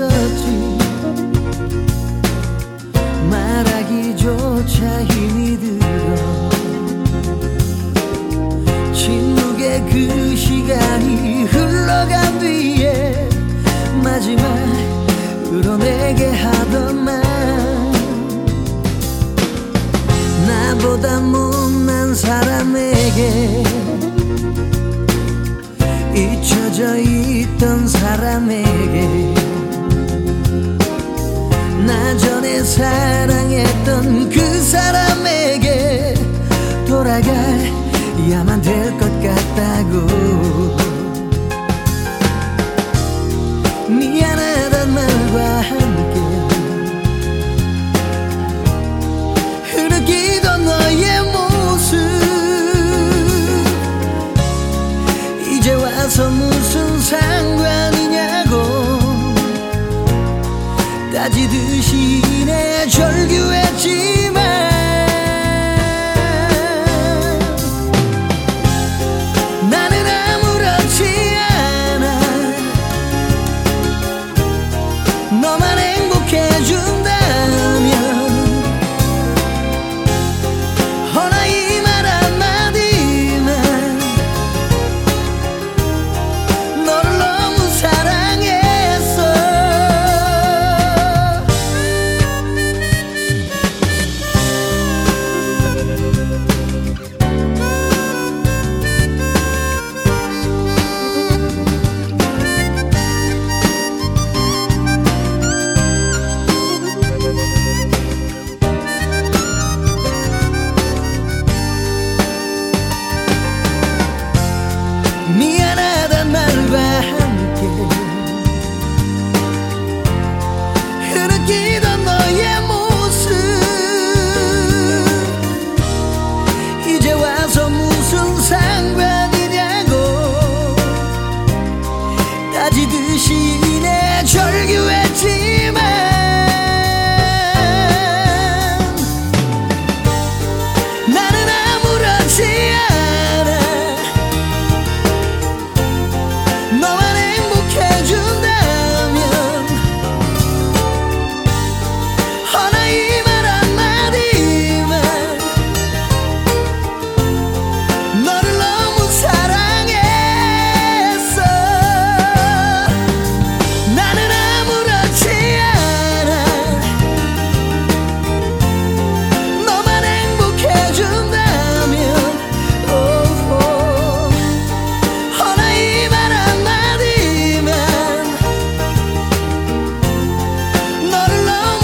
있었지. 말하기조차 힘이 들어. 침묵의 그 시간이 흘러간 뒤에 마지막으로 내게 하던 말, 나보다 못난 사람에게, 잊혀져 있던 사람에게, 나 전에 사랑했던 그 사람에게 돌아가야만 될 것 같다고. 미안하단 말과 함께 흐르기던 너의 모습, 이제 와서 무슨 상관이냐고 따지듯이 내 절규했지만, 나는 아무렇지 않아. 너만 행복해준다면 허나 이 말 한마디만 너를 너무 사랑했어. 미안하단 말과 함께 흐느끼던 너의 모습, 이제 와서 무슨 상관이냐고 따지듯이 내 절규했지만, 나는 아무렇지 않아. 너만 행복해준다면 허나 이 말 한마디만 너를 너무 사랑했어. 나는 아무렇지 않아. 너만 행복해준다면 허나 이 말 한마디만 너를 너무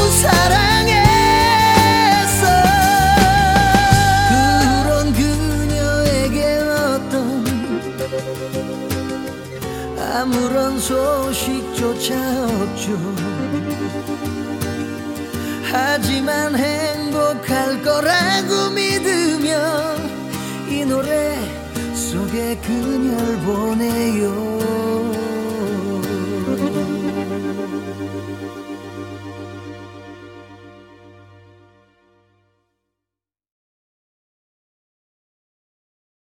사랑했어. 그런 그녀에게 어떤 아무런 소식조차 없죠. 하지만 행복할 거라고 믿으며 이 노래 속에 그녀를 보내요.